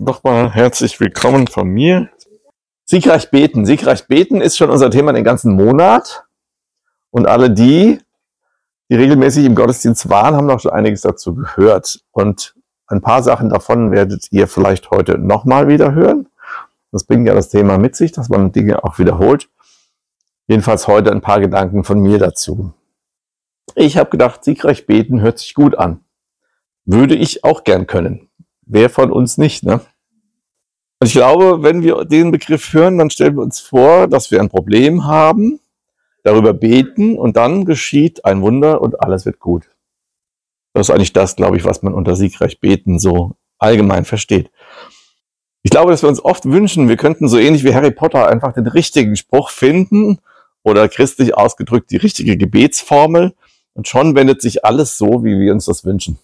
nochmal herzlich willkommen von mir. Siegreich beten. Siegreich beten ist schon unser Thema den ganzen Monat. Und alle die regelmäßig im Gottesdienst waren, haben noch schon einiges dazu gehört. Und ein paar Sachen davon werdet ihr vielleicht heute nochmal wieder hören. Das bringt ja das Thema mit sich, dass man Dinge auch wiederholt. Jedenfalls heute ein paar Gedanken von mir dazu. Ich habe gedacht, siegreich beten hört sich gut an. Würde ich auch gern können. Wer von uns nicht, ne? Und ich glaube, wenn wir den Begriff hören, dann stellen wir uns vor, dass wir ein Problem haben, darüber beten und dann geschieht ein Wunder und alles wird gut. Das ist eigentlich das, glaube ich, was man unter siegreich beten so allgemein versteht. Ich glaube, dass wir uns oft wünschen, wir könnten so ähnlich wie Harry Potter einfach den richtigen Spruch finden oder christlich ausgedrückt die richtige Gebetsformel und schon wendet sich alles so, wie wir uns das wünschen.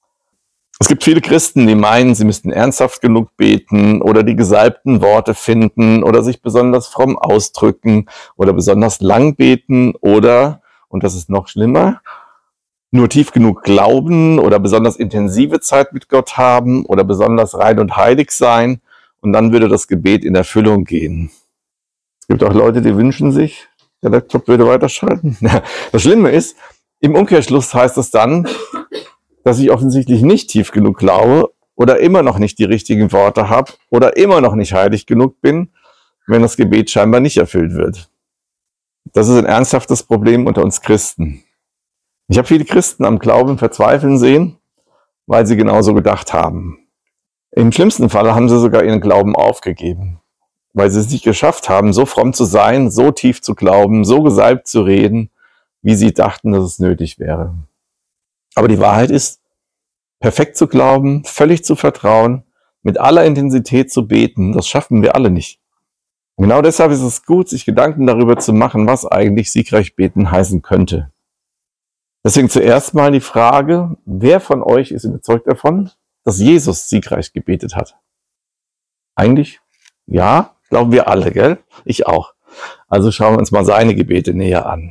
Es gibt viele Christen, die meinen, sie müssten ernsthaft genug beten oder die gesalbten Worte finden oder sich besonders fromm ausdrücken oder besonders lang beten oder, und das ist noch schlimmer, nur tief genug glauben oder besonders intensive Zeit mit Gott haben oder besonders rein und heilig sein und dann würde das Gebet in Erfüllung gehen. Es gibt auch Leute, die wünschen sich, der Laptop würde weiterschalten. Das Schlimme ist, im Umkehrschluss heißt es dann, dass ich offensichtlich nicht tief genug glaube oder immer noch nicht die richtigen Worte habe oder immer noch nicht heilig genug bin, wenn das Gebet scheinbar nicht erfüllt wird. Das ist ein ernsthaftes Problem unter uns Christen. Ich habe viele Christen am Glauben verzweifeln sehen, weil sie genauso gedacht haben. Im schlimmsten Fall haben sie sogar ihren Glauben aufgegeben, weil sie es nicht geschafft haben, so fromm zu sein, so tief zu glauben, so gesalbt zu reden, wie sie dachten, dass es nötig wäre. Aber die Wahrheit ist, perfekt zu glauben, völlig zu vertrauen, mit aller Intensität zu beten, das schaffen wir alle nicht. Und genau deshalb ist es gut, sich Gedanken darüber zu machen, was eigentlich siegreich beten heißen könnte. Deswegen zuerst mal die Frage, wer von euch ist überzeugt davon, dass Jesus siegreich gebetet hat? Eigentlich, ja, glauben wir alle, gell? Ich auch. Also schauen wir uns mal seine Gebete näher an.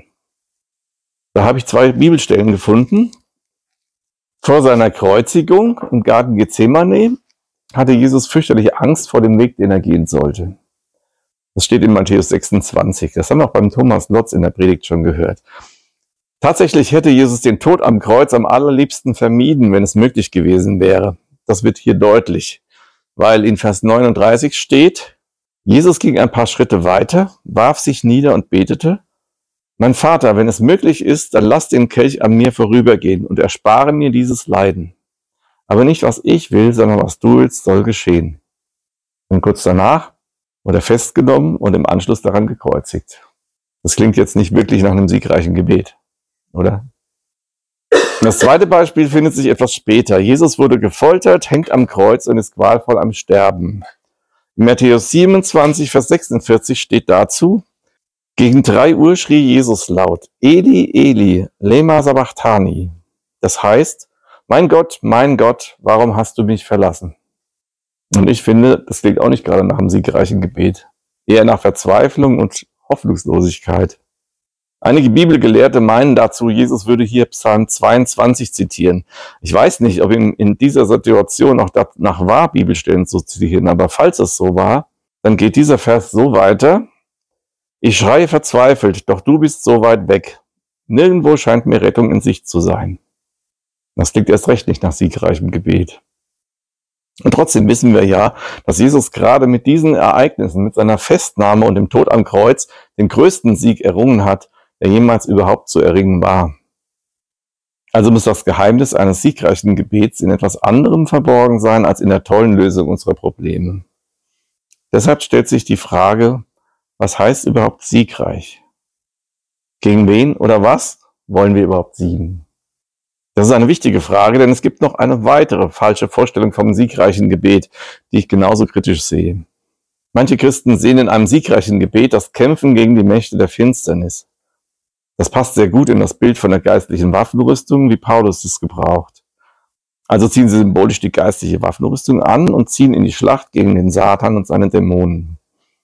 Da habe ich 2 Bibelstellen gefunden. Vor seiner Kreuzigung im Garten Gethsemane hatte Jesus fürchterliche Angst vor dem Weg, den er gehen sollte. Das steht in Matthäus 26. Das haben wir auch beim Thomas Lotz in der Predigt schon gehört. Tatsächlich hätte Jesus den Tod am Kreuz am allerliebsten vermieden, wenn es möglich gewesen wäre. Das wird hier deutlich, weil in Vers 39 steht, Jesus ging ein paar Schritte weiter, warf sich nieder und betete, mein Vater, wenn es möglich ist, dann lass den Kelch an mir vorübergehen und erspare mir dieses Leiden. Aber nicht, was ich will, sondern was du willst, soll geschehen. Und kurz danach wurde er festgenommen und im Anschluss daran gekreuzigt. Das klingt jetzt nicht wirklich nach einem siegreichen Gebet, oder? Das zweite Beispiel findet sich etwas später. Jesus wurde gefoltert, hängt am Kreuz und ist qualvoll am Sterben. In Matthäus 27, Vers 46 steht dazu, gegen 3 Uhr schrie Jesus laut, Eli, Eli, lema sabachthani. Das heißt, mein Gott, warum hast du mich verlassen? Und ich finde, das klingt auch nicht gerade nach einem siegreichen Gebet, eher nach Verzweiflung und Hoffnungslosigkeit. Einige Bibelgelehrte meinen dazu, Jesus würde hier Psalm 22 zitieren. Ich weiß nicht, ob ihm in dieser Situation auch danach war, Bibelstellen zu zitieren, aber falls es so war, dann geht dieser Vers so weiter, ich schreie verzweifelt, doch du bist so weit weg. Nirgendwo scheint mir Rettung in Sicht zu sein. Das klingt erst recht nicht nach siegreichem Gebet. Und trotzdem wissen wir ja, dass Jesus gerade mit diesen Ereignissen, mit seiner Festnahme und dem Tod am Kreuz, den größten Sieg errungen hat, der jemals überhaupt zu erringen war. Also muss das Geheimnis eines siegreichen Gebets in etwas anderem verborgen sein, als in der tollen Lösung unserer Probleme. Deshalb stellt sich die Frage, was heißt überhaupt siegreich? Gegen wen oder was wollen wir überhaupt siegen? Das ist eine wichtige Frage, denn es gibt noch eine weitere falsche Vorstellung vom siegreichen Gebet, die ich genauso kritisch sehe. Manche Christen sehen in einem siegreichen Gebet das Kämpfen gegen die Mächte der Finsternis. Das passt sehr gut in das Bild von der geistlichen Waffenrüstung, wie Paulus es gebraucht. Also ziehen sie symbolisch die geistliche Waffenrüstung an und ziehen in die Schlacht gegen den Satan und seine Dämonen.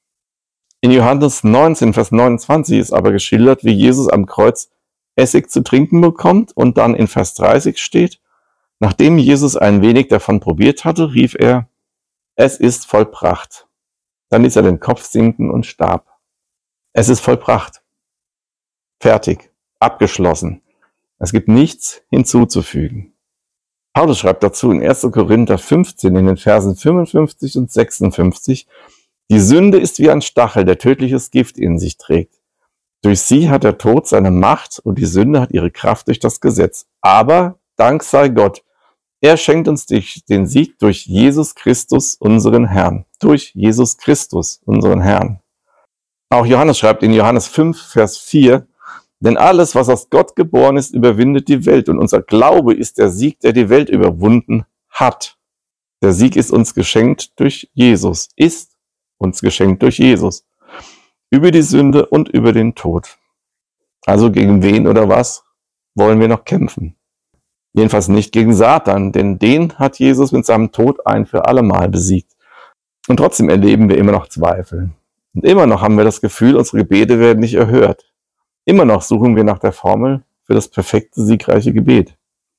In Johannes 19, Vers 29 ist aber geschildert, wie Jesus am Kreuz Essig zu trinken bekommt und dann in Vers 30 steht, nachdem Jesus ein wenig davon probiert hatte, rief er, es ist vollbracht. Dann ließ er den Kopf sinken und starb. Es ist vollbracht. Fertig. Abgeschlossen. Es gibt nichts hinzuzufügen. Paulus schreibt dazu in 1. Korinther 15 in den Versen 55 und 56, die Sünde ist wie ein Stachel, der tödliches Gift in sich trägt. Durch sie hat der Tod seine Macht und die Sünde hat ihre Kraft durch das Gesetz. Aber, Dank sei Gott, er schenkt uns den Sieg durch Jesus Christus, unseren Herrn. Durch Jesus Christus, unseren Herrn. Auch Johannes schreibt in Johannes 5, Vers 4, denn alles, was aus Gott geboren ist, überwindet die Welt. Und unser Glaube ist der Sieg, der die Welt überwunden hat. Der Sieg ist uns geschenkt durch Jesus. Ist uns geschenkt durch Jesus. Über die Sünde und über den Tod. Also gegen wen oder was wollen wir noch kämpfen? Jedenfalls nicht gegen Satan, denn den hat Jesus mit seinem Tod ein für alle Mal besiegt. Und trotzdem erleben wir immer noch Zweifel. Und immer noch haben wir das Gefühl, unsere Gebete werden nicht erhört. Immer noch suchen wir nach der Formel für das perfekte, siegreiche Gebet.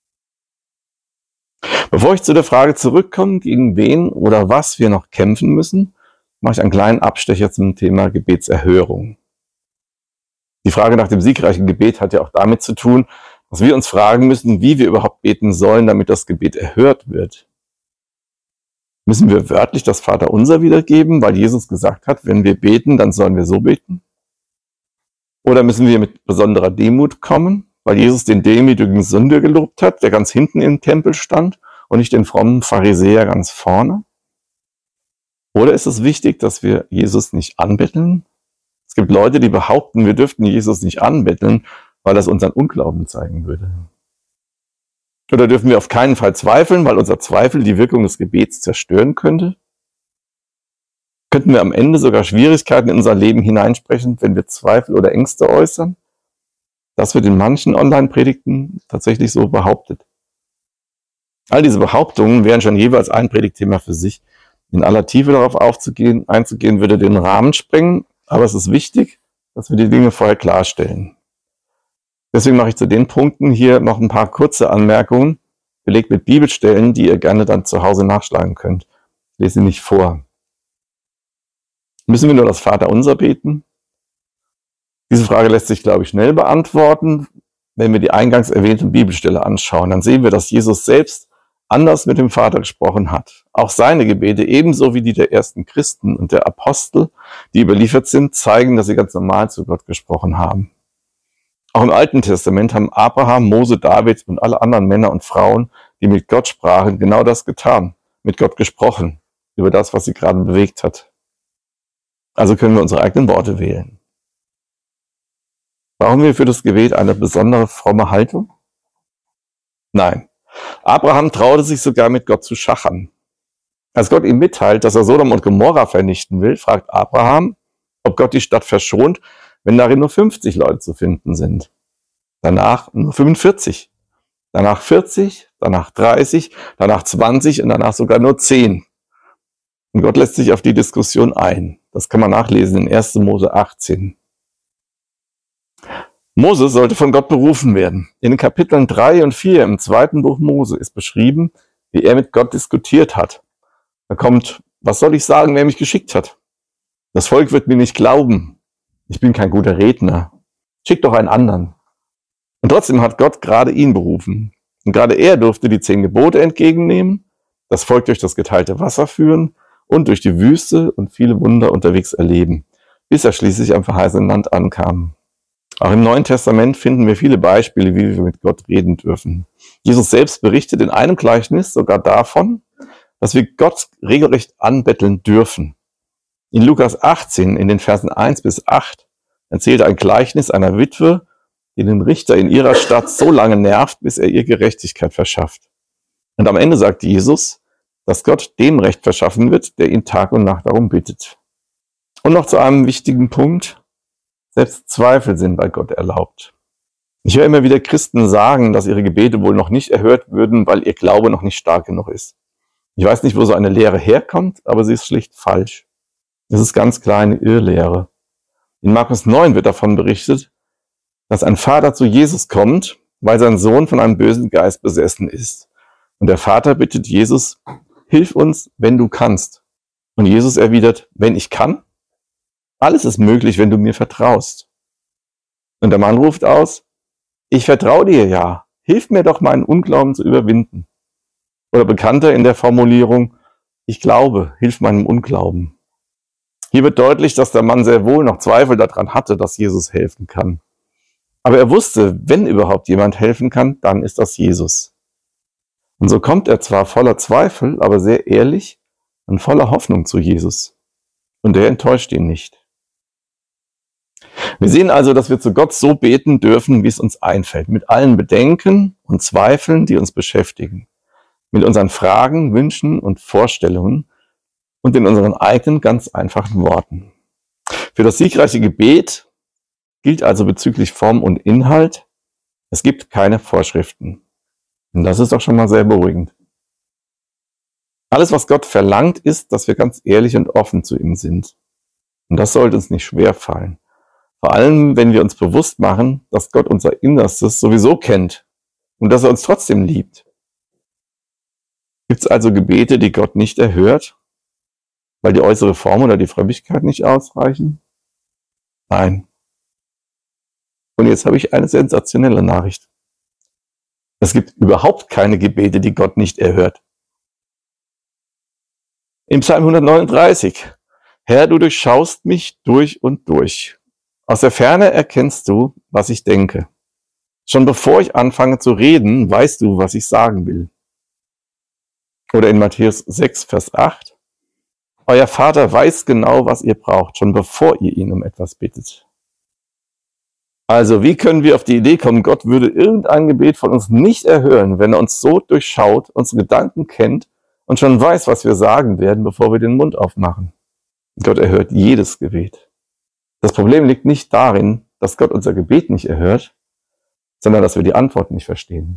Bevor ich zu der Frage zurückkomme, gegen wen oder was wir noch kämpfen müssen, mache ich einen kleinen Abstecher zum Thema Gebetserhörung. Die Frage nach dem siegreichen Gebet hat ja auch damit zu tun, dass wir uns fragen müssen, wie wir überhaupt beten sollen, damit das Gebet erhört wird. Müssen wir wörtlich das Vaterunser wiedergeben, weil Jesus gesagt hat, wenn wir beten, dann sollen wir so beten? Oder müssen wir mit besonderer Demut kommen, weil Jesus den demütigen Sünder gelobt hat, der ganz hinten im Tempel stand und nicht den frommen Pharisäer ganz vorne? Oder ist es wichtig, dass wir Jesus nicht anbetteln? Es gibt Leute, die behaupten, wir dürften Jesus nicht anbetteln, weil das unseren Unglauben zeigen würde. Oder dürfen wir auf keinen Fall zweifeln, weil unser Zweifel die Wirkung des Gebets zerstören könnte? Könnten wir am Ende sogar Schwierigkeiten in unser Leben hineinsprechen, wenn wir Zweifel oder Ängste äußern? Das wird in manchen Online-Predigten tatsächlich so behauptet. All diese Behauptungen wären schon jeweils ein Predigtthema für sich. In aller Tiefe darauf einzugehen, würde den Rahmen sprengen, aber es ist wichtig, dass wir die Dinge vorher klarstellen. Deswegen mache ich zu den Punkten hier noch ein paar kurze Anmerkungen, belegt mit Bibelstellen, die ihr gerne dann zu Hause nachschlagen könnt. Ich lese sie nicht vor. Müssen wir nur das Vaterunser beten? Diese Frage lässt sich, glaube ich, schnell beantworten. Wenn wir die eingangs erwähnte Bibelstelle anschauen, dann sehen wir, dass Jesus selbst anders mit dem Vater gesprochen hat. Auch seine Gebete, ebenso wie die der ersten Christen und der Apostel, die überliefert sind, zeigen, dass sie ganz normal zu Gott gesprochen haben. Auch im Alten Testament haben Abraham, Mose, David und alle anderen Männer und Frauen, die mit Gott sprachen, genau das getan, mit Gott gesprochen, über das, was sie gerade bewegt hat. Also können wir unsere eigenen Worte wählen. Brauchen wir für das Gebet eine besondere fromme Haltung? Nein. Abraham traute sich sogar mit Gott zu schachern. Als Gott ihm mitteilt, dass er Sodom und Gomorra vernichten will, fragt Abraham, ob Gott die Stadt verschont, wenn darin nur 50 Leute zu finden sind. Danach nur 45. Danach 40, danach 30, danach 20 und danach sogar nur 10. Und Gott lässt sich auf die Diskussion ein. Das kann man nachlesen in 1. Mose 18. Mose sollte von Gott berufen werden. In den Kapiteln 3 und 4 im 2. Buch Mose ist beschrieben, wie er mit Gott diskutiert hat. Da kommt, was soll ich sagen, wer mich geschickt hat? Das Volk wird mir nicht glauben. Ich bin kein guter Redner. Schick doch einen anderen. Und trotzdem hat Gott gerade ihn berufen. Und gerade er durfte die 10 Gebote entgegennehmen, das Volk durch das geteilte Wasser führen und durch die Wüste und viele Wunder unterwegs erleben, bis er schließlich am verheißenen Land ankam. Auch im Neuen Testament finden wir viele Beispiele, wie wir mit Gott reden dürfen. Jesus selbst berichtet in einem Gleichnis sogar davon, dass wir Gott regelrecht anbetteln dürfen. In Lukas 18, in den Versen 1 bis 8, erzählt er ein Gleichnis einer Witwe, die den Richter in ihrer Stadt so lange nervt, bis er ihr Gerechtigkeit verschafft. Und am Ende sagt Jesus, dass Gott dem Recht verschaffen wird, der ihn Tag und Nacht darum bittet. Und noch zu einem wichtigen Punkt. Selbst Zweifel sind bei Gott erlaubt. Ich höre immer wieder Christen sagen, dass ihre Gebete wohl noch nicht erhört würden, weil ihr Glaube noch nicht stark genug ist. Ich weiß nicht, wo so eine Lehre herkommt, aber sie ist schlicht falsch. Es ist ganz klar eine Irrlehre. In Markus 9 wird davon berichtet, dass ein Vater zu Jesus kommt, weil sein Sohn von einem bösen Geist besessen ist. Und der Vater bittet Jesus, hilf uns, wenn du kannst. Und Jesus erwidert, wenn ich kann, alles ist möglich, wenn du mir vertraust. Und der Mann ruft aus, ich vertraue dir ja, hilf mir doch meinen Unglauben zu überwinden. Oder bekannter in der Formulierung, ich glaube, hilf meinem Unglauben. Hier wird deutlich, dass der Mann sehr wohl noch Zweifel daran hatte, dass Jesus helfen kann. Aber er wusste, wenn überhaupt jemand helfen kann, dann ist das Jesus. Und so kommt er zwar voller Zweifel, aber sehr ehrlich und voller Hoffnung zu Jesus. Und er enttäuscht ihn nicht. Wir sehen also, dass wir zu Gott so beten dürfen, wie es uns einfällt, mit allen Bedenken und Zweifeln, die uns beschäftigen, mit unseren Fragen, Wünschen und Vorstellungen und in unseren eigenen ganz einfachen Worten. Für das siegreiche Gebet gilt also bezüglich Form und Inhalt, es gibt keine Vorschriften. Und das ist doch schon mal sehr beruhigend. Alles, was Gott verlangt, ist, dass wir ganz ehrlich und offen zu ihm sind. Und das sollte uns nicht schwer fallen. Vor allem, wenn wir uns bewusst machen, dass Gott unser Innerstes sowieso kennt und dass er uns trotzdem liebt. Gibt es also Gebete, die Gott nicht erhört, weil die äußere Form oder die Frömmigkeit nicht ausreichen? Nein. Und jetzt habe ich eine sensationelle Nachricht. Es gibt überhaupt keine Gebete, die Gott nicht erhört. Im Psalm 139, Herr, du durchschaust mich durch und durch. Aus der Ferne erkennst du, was ich denke. Schon bevor ich anfange zu reden, weißt du, was ich sagen will. Oder in Matthäus 6, Vers 8, euer Vater weiß genau, was ihr braucht, schon bevor ihr ihn um etwas bittet. Also, wie können wir auf die Idee kommen, Gott würde irgendein Gebet von uns nicht erhören, wenn er uns so durchschaut, unsere Gedanken kennt und schon weiß, was wir sagen werden, bevor wir den Mund aufmachen? Gott erhört jedes Gebet. Das Problem liegt nicht darin, dass Gott unser Gebet nicht erhört, sondern dass wir die Antwort nicht verstehen.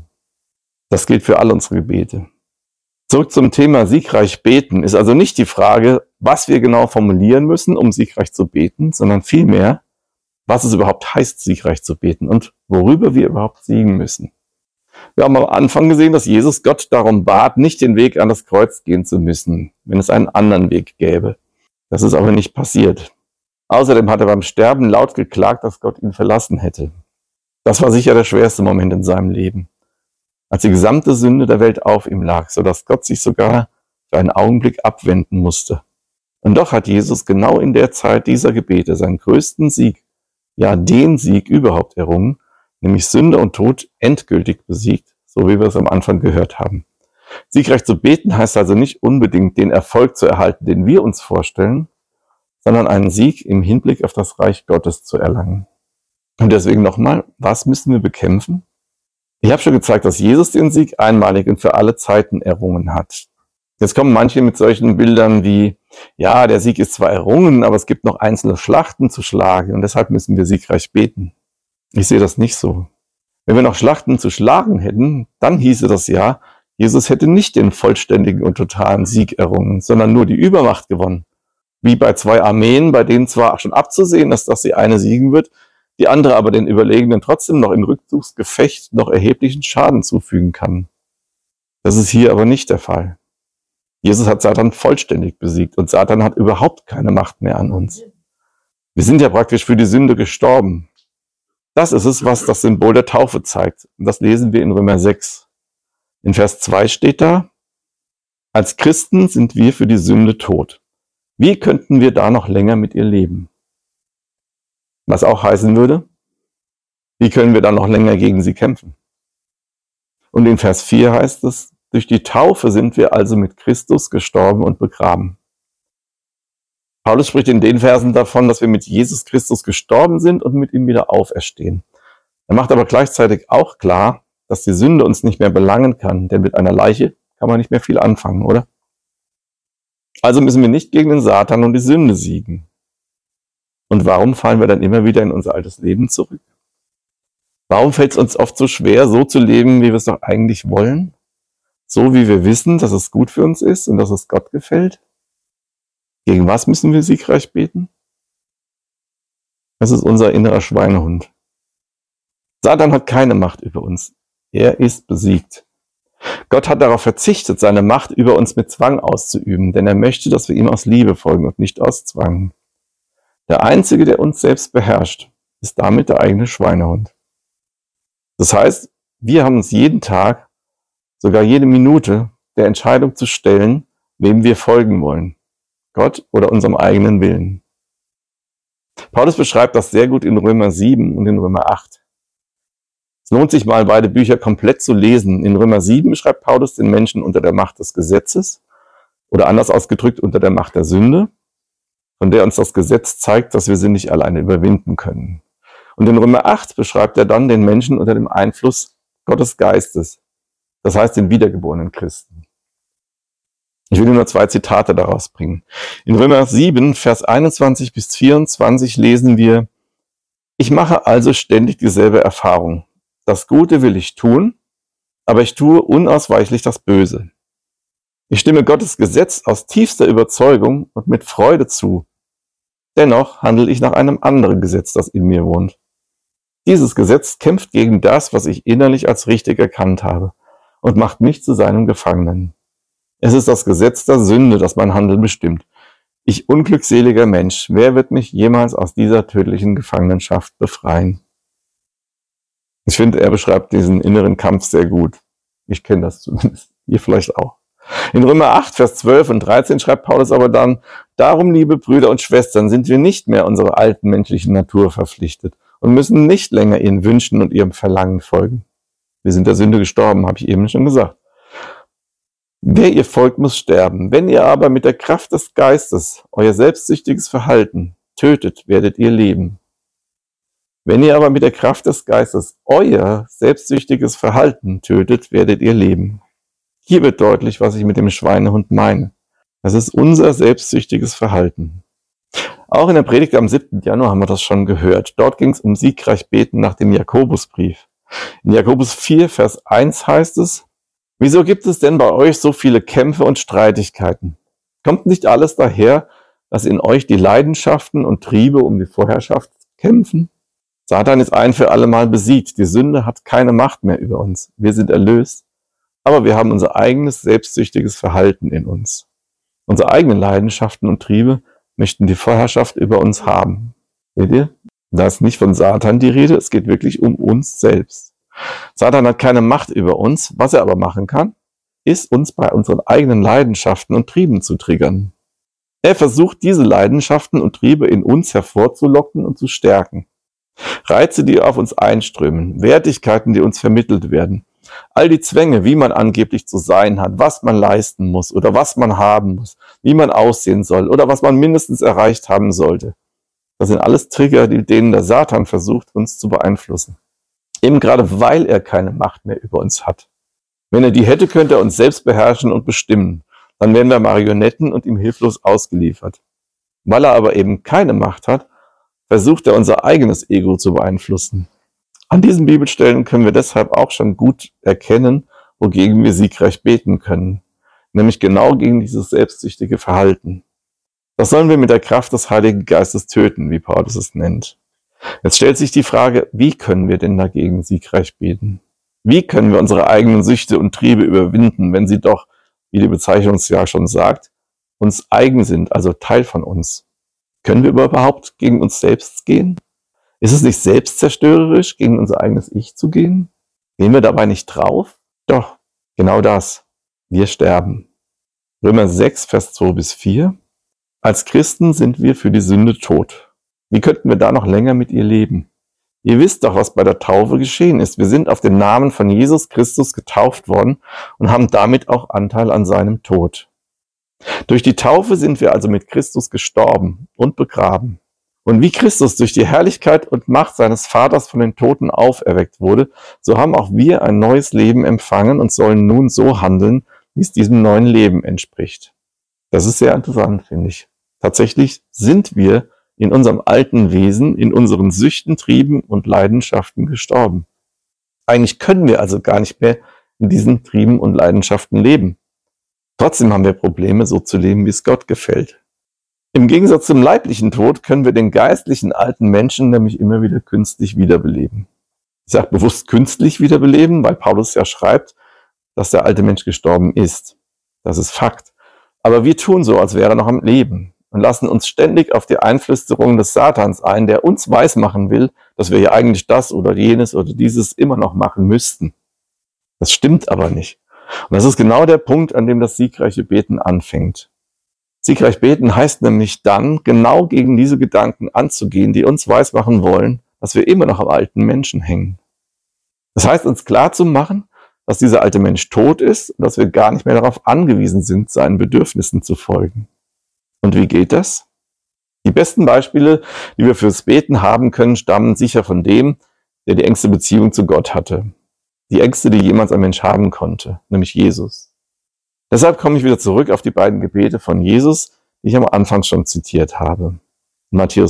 Das gilt für all unsere Gebete. Zurück zum Thema siegreich beten ist also nicht die Frage, was wir genau formulieren müssen, um siegreich zu beten, sondern vielmehr, was es überhaupt heißt, siegreich zu beten und worüber wir überhaupt siegen müssen. Wir haben am Anfang gesehen, dass Jesus Gott darum bat, nicht den Weg an das Kreuz gehen zu müssen, wenn es einen anderen Weg gäbe. Das ist aber nicht passiert. Außerdem hat er beim Sterben laut geklagt, dass Gott ihn verlassen hätte. Das war sicher der schwerste Moment in seinem Leben, als die gesamte Sünde der Welt auf ihm lag, sodass Gott sich sogar für einen Augenblick abwenden musste. Und doch hat Jesus genau in der Zeit dieser Gebete seinen größten Sieg, ja den Sieg überhaupt errungen, nämlich Sünde und Tod endgültig besiegt, so wie wir es am Anfang gehört haben. Siegreich zu beten heißt also nicht unbedingt den Erfolg zu erhalten, den wir uns vorstellen, sondern einen Sieg im Hinblick auf das Reich Gottes zu erlangen. Und deswegen nochmal, was müssen wir bekämpfen? Ich habe schon gezeigt, dass Jesus den Sieg einmalig und für alle Zeiten errungen hat. Jetzt kommen manche mit solchen Bildern wie, ja, der Sieg ist zwar errungen, aber es gibt noch einzelne Schlachten zu schlagen und deshalb müssen wir siegreich beten. Ich sehe das nicht so. Wenn wir noch Schlachten zu schlagen hätten, dann hieße das ja, Jesus hätte nicht den vollständigen und totalen Sieg errungen, sondern nur die Übermacht gewonnen. Wie bei zwei Armeen, bei denen zwar schon abzusehen ist, dass die eine siegen wird, die andere aber den Überlegenen trotzdem noch im Rückzugsgefecht noch erheblichen Schaden zufügen kann. Das ist hier aber nicht der Fall. Jesus hat Satan vollständig besiegt und Satan hat überhaupt keine Macht mehr an uns. Wir sind ja praktisch für die Sünde gestorben. Das ist es, was das Symbol der Taufe zeigt. Und das lesen wir in Römer 6. In Vers 2 steht da, als Christen sind wir für die Sünde tot. Wie könnten wir da noch länger mit ihr leben? Was auch heißen würde, wie können wir dann noch länger gegen sie kämpfen? Und in Vers 4 heißt es, durch die Taufe sind wir also mit Christus gestorben und begraben. Paulus spricht in den Versen davon, dass wir mit Jesus Christus gestorben sind und mit ihm wieder auferstehen. Er macht aber gleichzeitig auch klar, dass die Sünde uns nicht mehr belangen kann, denn mit einer Leiche kann man nicht mehr viel anfangen, oder? Also müssen wir nicht gegen den Satan und die Sünde siegen. Und warum fallen wir dann immer wieder in unser altes Leben zurück? Warum fällt es uns oft so schwer, so zu leben, wie wir es doch eigentlich wollen? So wie wir wissen, dass es gut für uns ist und dass es Gott gefällt? Gegen was müssen wir siegreich beten? Das ist unser innerer Schweinehund. Satan hat keine Macht über uns. Er ist besiegt. Gott hat darauf verzichtet, seine Macht über uns mit Zwang auszuüben, denn er möchte, dass wir ihm aus Liebe folgen und nicht aus Zwang. Der Einzige, der uns selbst beherrscht, ist damit der eigene Schweinehund. Das heißt, wir haben uns jeden Tag, sogar jede Minute, der Entscheidung zu stellen, wem wir folgen wollen, Gott oder unserem eigenen Willen. Paulus beschreibt das sehr gut in Römer 7 und in Römer 8. Es lohnt sich mal, beide Bücher komplett zu lesen. In Römer 7 beschreibt Paulus den Menschen unter der Macht des Gesetzes oder anders ausgedrückt unter der Macht der Sünde, von der uns das Gesetz zeigt, dass wir sie nicht alleine überwinden können. Und in Römer 8 beschreibt er dann den Menschen unter dem Einfluss Gottes Geistes, das heißt den wiedergeborenen Christen. Ich will nur 2 Zitate daraus bringen. In Römer 7, Vers 21 bis 24 lesen wir: Ich mache also ständig dieselbe Erfahrung. Das Gute will ich tun, aber ich tue unausweichlich das Böse. Ich stimme Gottes Gesetz aus tiefster Überzeugung und mit Freude zu. Dennoch handle ich nach einem anderen Gesetz, das in mir wohnt. Dieses Gesetz kämpft gegen das, was ich innerlich als richtig erkannt habe, und macht mich zu seinem Gefangenen. Es ist das Gesetz der Sünde, das mein Handeln bestimmt. Ich unglückseliger Mensch, wer wird mich jemals aus dieser tödlichen Gefangenschaft befreien? Ich finde, er beschreibt diesen inneren Kampf sehr gut. Ich kenne das zumindest. Ihr vielleicht auch. In Römer 8, Vers 12 und 13 schreibt Paulus aber dann: Darum, liebe Brüder und Schwestern, sind wir nicht mehr unserer alten menschlichen Natur verpflichtet und müssen nicht länger ihren Wünschen und ihrem Verlangen folgen. Wir sind der Sünde gestorben, habe ich eben schon gesagt. Wer ihr folgt, muss sterben. Wenn ihr aber mit der Kraft des Geistes euer selbstsüchtiges Verhalten tötet, werdet ihr leben. Wenn ihr aber mit der Kraft des Geistes euer selbstsüchtiges Verhalten tötet, werdet ihr leben. Hier wird deutlich, was ich mit dem Schweinehund meine. Das ist unser selbstsüchtiges Verhalten. Auch in der Predigt am 7. Januar haben wir das schon gehört. Dort ging es um siegreich beten nach dem Jakobusbrief. In Jakobus 4, Vers 1 heißt es: Wieso gibt es denn bei euch so viele Kämpfe und Streitigkeiten? Kommt nicht alles daher, dass in euch die Leidenschaften und Triebe um die Vorherrschaft kämpfen? Satan ist ein für alle Mal besiegt. Die Sünde hat keine Macht mehr über uns. Wir sind erlöst, aber wir haben unser eigenes selbstsüchtiges Verhalten in uns. Unsere eigenen Leidenschaften und Triebe möchten die Vorherrschaft über uns haben. Seht ihr? Da ist nicht von Satan die Rede, es geht wirklich um uns selbst. Satan hat keine Macht über uns. Was er aber machen kann, ist, uns bei unseren eigenen Leidenschaften und Trieben zu triggern. Er versucht, diese Leidenschaften und Triebe in uns hervorzulocken und zu stärken. Reize, die auf uns einströmen, Wertigkeiten, die uns vermittelt werden, all die Zwänge, wie man angeblich zu sein hat, was man leisten muss oder was man haben muss, wie man aussehen soll oder was man mindestens erreicht haben sollte. Das sind alles Trigger, denen der Satan versucht, uns zu beeinflussen. Eben gerade, weil er keine Macht mehr über uns hat. Wenn er die hätte, könnte er uns selbst beherrschen und bestimmen. Dann wären wir Marionetten und ihm hilflos ausgeliefert. Weil er aber eben keine Macht hat, versucht er unser eigenes Ego zu beeinflussen. An diesen Bibelstellen können wir deshalb auch schon gut erkennen, wogegen wir siegreich beten können. Nämlich genau gegen dieses selbstsüchtige Verhalten. Das sollen wir mit der Kraft des Heiligen Geistes töten, wie Paulus es nennt. Jetzt stellt sich die Frage, wie können wir denn dagegen siegreich beten? Wie können wir unsere eigenen Süchte und Triebe überwinden, wenn sie doch, wie die Bezeichnung ja schon sagt, uns eigen sind, also Teil von uns? Können wir überhaupt gegen uns selbst gehen? Ist es nicht selbstzerstörerisch, gegen unser eigenes Ich zu gehen? Gehen wir dabei nicht drauf? Doch, genau das. Wir sterben. Römer 6, Vers 2 bis 4. Als Christen sind wir für die Sünde tot. Wie könnten wir da noch länger mit ihr leben? Ihr wisst doch, was bei der Taufe geschehen ist. Wir sind auf den Namen von Jesus Christus getauft worden und haben damit auch Anteil an seinem Tod. Durch die Taufe sind wir also mit Christus gestorben und begraben. Und wie Christus durch die Herrlichkeit und Macht seines Vaters von den Toten auferweckt wurde, so haben auch wir ein neues Leben empfangen und sollen nun so handeln, wie es diesem neuen Leben entspricht. Das ist sehr interessant, finde ich. Tatsächlich sind wir in unserem alten Wesen, in unseren Süchten, Trieben und Leidenschaften gestorben. Eigentlich können wir also gar nicht mehr in diesen Trieben und Leidenschaften leben. Trotzdem haben wir Probleme, so zu leben, wie es Gott gefällt. Im Gegensatz zum leiblichen Tod können wir den geistlichen alten Menschen nämlich immer wieder künstlich wiederbeleben. Ich sage bewusst künstlich wiederbeleben, weil Paulus ja schreibt, dass der alte Mensch gestorben ist. Das ist Fakt. Aber wir tun so, als wäre er noch am Leben und lassen uns ständig auf die Einflüsterung des Satans ein, der uns weismachen will, dass wir ja eigentlich das oder jenes oder dieses immer noch machen müssten. Das stimmt aber nicht. Und das ist genau der Punkt, an dem das siegreiche Beten anfängt. Siegreich beten heißt nämlich dann, genau gegen diese Gedanken anzugehen, die uns weismachen wollen, dass wir immer noch am alten Menschen hängen. Das heißt, uns klar zu machen, dass dieser alte Mensch tot ist und dass wir gar nicht mehr darauf angewiesen sind, seinen Bedürfnissen zu folgen. Und wie geht das? Die besten Beispiele, die wir fürs Beten haben können, stammen sicher von dem, der die engste Beziehung zu Gott hatte. Die engste, die jemals ein Mensch haben konnte, nämlich Jesus. Deshalb komme ich wieder zurück auf die beiden Gebete von Jesus, die ich am Anfang schon zitiert habe. In Matthäus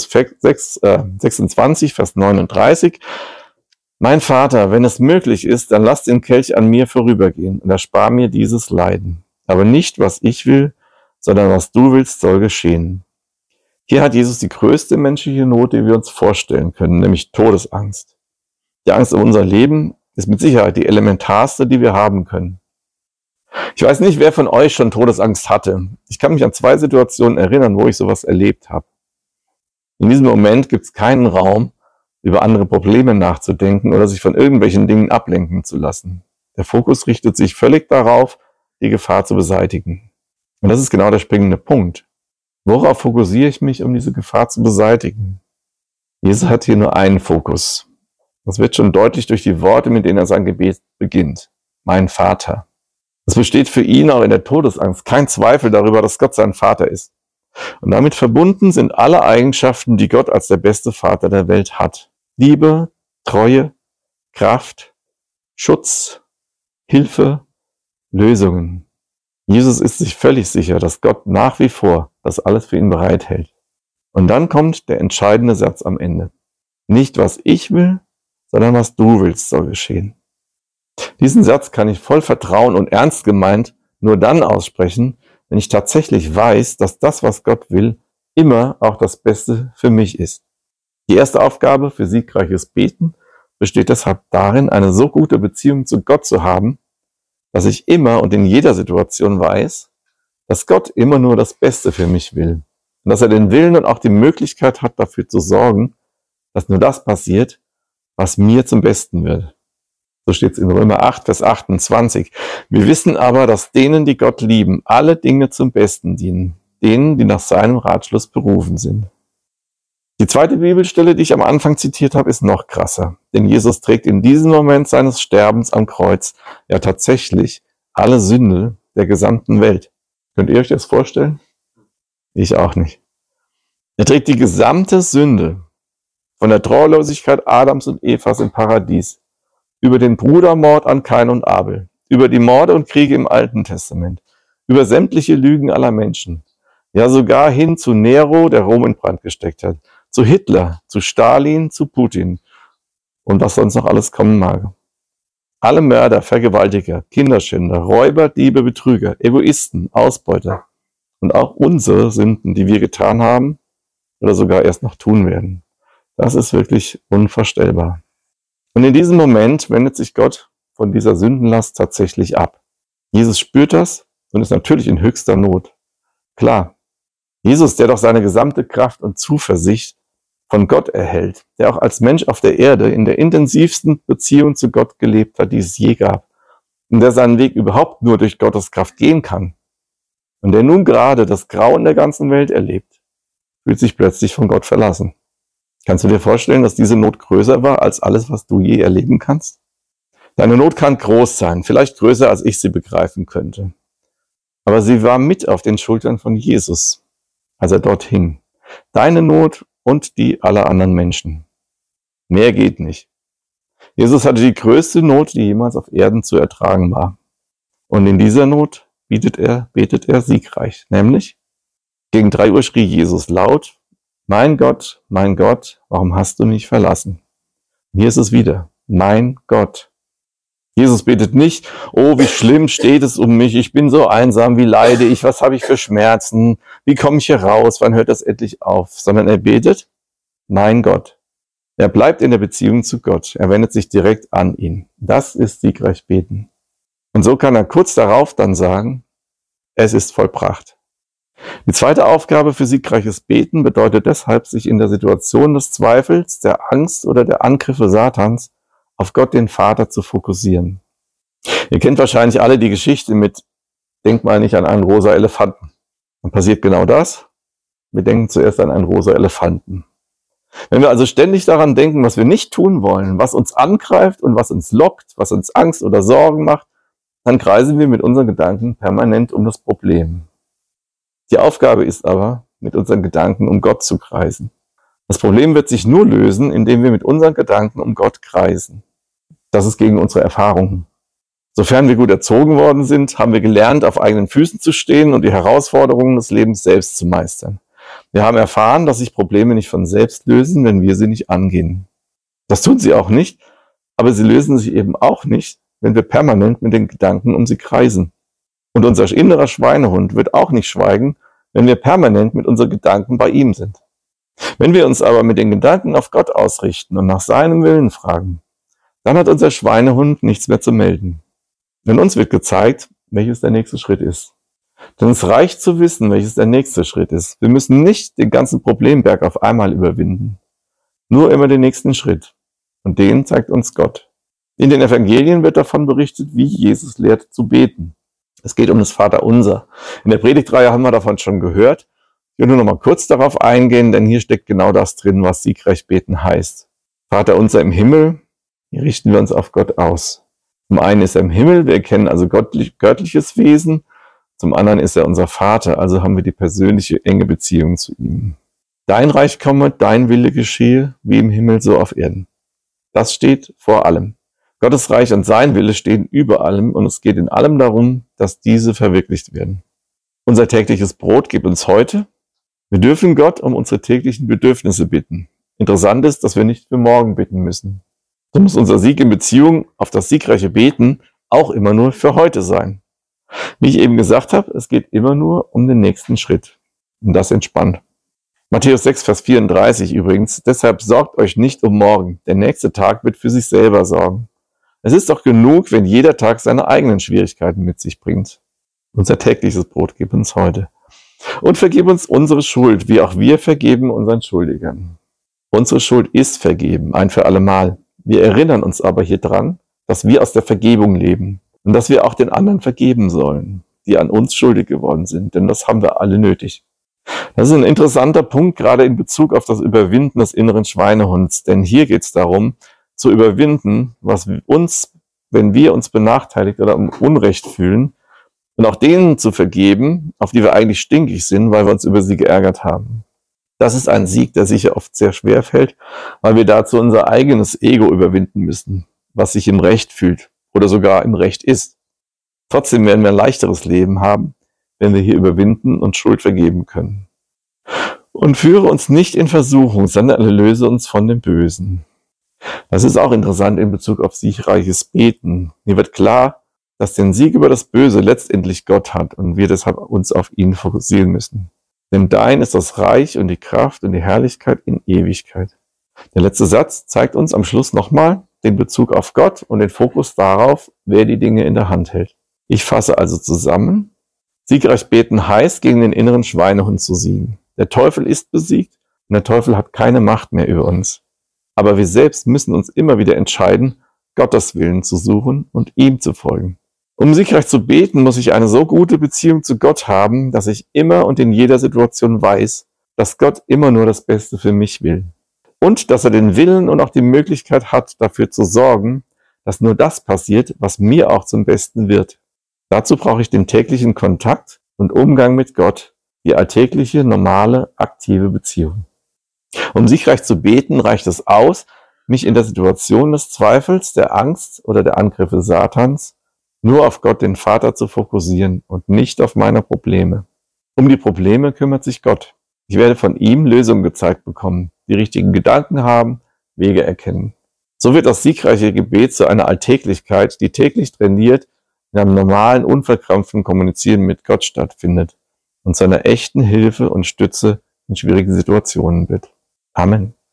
26, Vers 39. Mein Vater, wenn es möglich ist, dann lass den Kelch an mir vorübergehen und erspar mir dieses Leiden. Aber nicht, was ich will, sondern was du willst, soll geschehen. Hier hat Jesus die größte menschliche Not, die wir uns vorstellen können, nämlich Todesangst. Die Angst um unser Leben ist mit Sicherheit die elementarste, die wir haben können. Ich weiß nicht, wer von euch schon Todesangst hatte. Ich kann mich an 2 Situationen erinnern, wo ich sowas erlebt habe. In diesem Moment gibt es keinen Raum, über andere Probleme nachzudenken oder sich von irgendwelchen Dingen ablenken zu lassen. Der Fokus richtet sich völlig darauf, die Gefahr zu beseitigen. Und das ist genau der springende Punkt. Worauf fokussiere ich mich, um diese Gefahr zu beseitigen? Jesus hat hier nur einen Fokus. Das wird schon deutlich durch die Worte, mit denen er sein Gebet beginnt. Mein Vater. Es besteht für ihn auch in der Todesangst kein Zweifel darüber, dass Gott sein Vater ist. Und damit verbunden sind alle Eigenschaften, die Gott als der beste Vater der Welt hat. Liebe, Treue, Kraft, Schutz, Hilfe, Lösungen. Jesus ist sich völlig sicher, dass Gott nach wie vor das alles für ihn bereithält. Und dann kommt der entscheidende Satz am Ende. Nicht was ich will, sondern was du willst, soll geschehen. Diesen Satz kann ich voll Vertrauen und ernst gemeint nur dann aussprechen, wenn ich tatsächlich weiß, dass das, was Gott will, immer auch das Beste für mich ist. Die erste Aufgabe für siegreiches Beten besteht deshalb darin, eine so gute Beziehung zu Gott zu haben, dass ich immer und in jeder Situation weiß, dass Gott immer nur das Beste für mich will und dass er den Willen und auch die Möglichkeit hat, dafür zu sorgen, dass nur das passiert, was mir zum Besten wird. So steht es in Römer 8, Vers 28. Wir wissen aber, dass denen, die Gott lieben, alle Dinge zum Besten dienen, denen, die nach seinem Ratschluss berufen sind. Die zweite Bibelstelle, die ich am Anfang zitiert habe, ist noch krasser. Denn Jesus trägt in diesem Moment seines Sterbens am Kreuz ja tatsächlich alle Sünde der gesamten Welt. Könnt ihr euch das vorstellen? Ich auch nicht. Er trägt die gesamte Sünde von der Treulosigkeit Adams und Evas im Paradies, über den Brudermord an Kain und Abel, über die Morde und Kriege im Alten Testament, über sämtliche Lügen aller Menschen, ja sogar hin zu Nero, der Rom in Brand gesteckt hat, zu Hitler, zu Stalin, zu Putin und was sonst noch alles kommen mag. Alle Mörder, Vergewaltiger, Kinderschänder, Räuber, Diebe, Betrüger, Egoisten, Ausbeuter und auch unsere Sünden, die wir getan haben oder sogar erst noch tun werden. Das ist wirklich unvorstellbar. Und in diesem Moment wendet sich Gott von dieser Sündenlast tatsächlich ab. Jesus spürt das und ist natürlich in höchster Not. Klar, Jesus, der doch seine gesamte Kraft und Zuversicht von Gott erhält, der auch als Mensch auf der Erde in der intensivsten Beziehung zu Gott gelebt hat, die es je gab, und der seinen Weg überhaupt nur durch Gottes Kraft gehen kann, und der nun gerade das Grauen der ganzen Welt erlebt, fühlt sich plötzlich von Gott verlassen. Kannst du dir vorstellen, dass diese Not größer war als alles, was du je erleben kannst? Deine Not kann groß sein, vielleicht größer, als ich sie begreifen könnte. Aber sie war mit auf den Schultern von Jesus, als er dort hing. Deine Not und die aller anderen Menschen. Mehr geht nicht. Jesus hatte die größte Not, die jemals auf Erden zu ertragen war. Und in dieser Not betet er siegreich. Nämlich, gegen 3 Uhr schrie Jesus laut, mein Gott, warum hast du mich verlassen? Und hier ist es wieder, mein Gott. Jesus betet nicht, oh, wie schlimm steht es um mich, ich bin so einsam, wie leide ich, was habe ich für Schmerzen, wie komme ich hier raus, wann hört das endlich auf? Sondern er betet, mein Gott. Er bleibt in der Beziehung zu Gott, er wendet sich direkt an ihn. Das ist siegreich beten. Und so kann er kurz darauf dann sagen, es ist vollbracht. Die zweite Aufgabe für siegreiches Beten bedeutet deshalb, sich in der Situation des Zweifels, der Angst oder der Angriffe Satans auf Gott den Vater zu fokussieren. Ihr kennt wahrscheinlich alle die Geschichte mit "Denk mal nicht an einen rosa Elefanten". Dann passiert genau das. Wir denken zuerst an einen rosa Elefanten. Wenn wir also ständig daran denken, was wir nicht tun wollen, was uns angreift und was uns lockt, was uns Angst oder Sorgen macht, dann kreisen wir mit unseren Gedanken permanent um das Problem. Die Aufgabe ist aber, mit unseren Gedanken um Gott zu kreisen. Das Problem wird sich nur lösen, indem wir mit unseren Gedanken um Gott kreisen. Das ist gegen unsere Erfahrungen. Sofern wir gut erzogen worden sind, haben wir gelernt, auf eigenen Füßen zu stehen und die Herausforderungen des Lebens selbst zu meistern. Wir haben erfahren, dass sich Probleme nicht von selbst lösen, wenn wir sie nicht angehen. Das tun sie auch nicht, aber sie lösen sich eben auch nicht, wenn wir permanent mit den Gedanken um sie kreisen. Und unser innerer Schweinehund wird auch nicht schweigen, wenn wir permanent mit unseren Gedanken bei ihm sind. Wenn wir uns aber mit den Gedanken auf Gott ausrichten und nach seinem Willen fragen, dann hat unser Schweinehund nichts mehr zu melden. Denn uns wird gezeigt, welches der nächste Schritt ist. Denn es reicht zu wissen, welches der nächste Schritt ist. Wir müssen nicht den ganzen Problemberg auf einmal überwinden. Nur immer den nächsten Schritt. Und den zeigt uns Gott. In den Evangelien wird davon berichtet, wie Jesus lehrt zu beten. Es geht um das Vaterunser. In der Predigtreihe haben wir davon schon gehört. Ich will nur noch mal kurz darauf eingehen, denn hier steckt genau das drin, was siegreich beten heißt. Vaterunser im Himmel, hier richten wir uns auf Gott aus. Zum einen ist er im Himmel, wir erkennen also göttliches Wesen. Zum anderen ist er unser Vater, also haben wir die persönliche, enge Beziehung zu ihm. Dein Reich komme, dein Wille geschehe, wie im Himmel, so auf Erden. Das steht vor allem. Gottes Reich und sein Wille stehen über allem und es geht in allem darum, dass diese verwirklicht werden. Unser tägliches Brot gib uns heute. Wir dürfen Gott um unsere täglichen Bedürfnisse bitten. Interessant ist, dass wir nicht für morgen bitten müssen. So muss unser Sieg in Beziehung auf das siegreiche Beten auch immer nur für heute sein. Wie ich eben gesagt habe, es geht immer nur um den nächsten Schritt. Und das entspannt. Matthäus 6, Vers 34 übrigens. Deshalb sorgt euch nicht um morgen. Der nächste Tag wird für sich selber sorgen. Es ist doch genug, wenn jeder Tag seine eigenen Schwierigkeiten mit sich bringt. Unser tägliches Brot gib uns heute. Und vergib uns unsere Schuld, wie auch wir vergeben unseren Schuldigern. Unsere Schuld ist vergeben, ein für allemal. Wir erinnern uns aber hier dran, dass wir aus der Vergebung leben und dass wir auch den anderen vergeben sollen, die an uns schuldig geworden sind, denn das haben wir alle nötig. Das ist ein interessanter Punkt, gerade in Bezug auf das Überwinden des inneren Schweinehunds, denn hier geht es darum, zu überwinden, was uns, wenn wir uns benachteiligt oder um Unrecht fühlen, und auch denen zu vergeben, auf die wir eigentlich stinkig sind, weil wir uns über sie geärgert haben. Das ist ein Sieg, der sicher oft sehr schwer fällt, weil wir dazu unser eigenes Ego überwinden müssen, was sich im Recht fühlt oder sogar im Recht ist. Trotzdem werden wir ein leichteres Leben haben, wenn wir hier überwinden und Schuld vergeben können. Und führe uns nicht in Versuchung, sondern erlöse uns von dem Bösen. Das ist auch interessant in Bezug auf siegreiches Beten. Hier wird klar, dass den Sieg über das Böse letztendlich Gott hat und wir deshalb uns auf ihn fokussieren müssen. Denn dein ist das Reich und die Kraft und die Herrlichkeit in Ewigkeit. Der letzte Satz zeigt uns am Schluss nochmal den Bezug auf Gott und den Fokus darauf, wer die Dinge in der Hand hält. Ich fasse also zusammen. Siegreich beten heißt, gegen den inneren Schweinehund zu siegen. Der Teufel ist besiegt und der Teufel hat keine Macht mehr über uns. Aber wir selbst müssen uns immer wieder entscheiden, Gottes Willen zu suchen und ihm zu folgen. Um siegreich zu beten, muss ich eine so gute Beziehung zu Gott haben, dass ich immer und in jeder Situation weiß, dass Gott immer nur das Beste für mich will. Und dass er den Willen und auch die Möglichkeit hat, dafür zu sorgen, dass nur das passiert, was mir auch zum Besten wird. Dazu brauche ich den täglichen Kontakt und Umgang mit Gott, die alltägliche, normale, aktive Beziehung. Um siegreich zu beten, reicht es aus, mich in der Situation des Zweifels, der Angst oder der Angriffe Satans nur auf Gott, den Vater, zu fokussieren und nicht auf meine Probleme. Um die Probleme kümmert sich Gott. Ich werde von ihm Lösungen gezeigt bekommen, die richtigen Gedanken haben, Wege erkennen. So wird das siegreiche Gebet zu einer Alltäglichkeit, die täglich trainiert in einem normalen, unverkrampften Kommunizieren mit Gott stattfindet und zu einer echten Hilfe und Stütze in schwierigen Situationen wird. Amen.